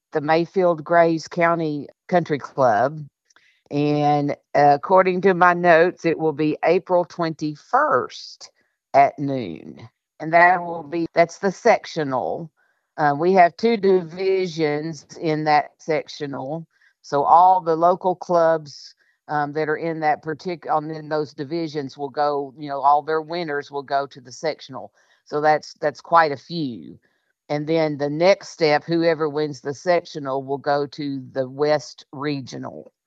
the Mayfield Grays County Country Club. And according to my notes, it will be April 21st at noon. And that's the sectional. We have two divisions in that sectional. So all the local clubs that are in that in those divisions will go, all their winners will go to the sectional. So that's quite a few. And then the next step, whoever wins the sectional will go to the West Regional.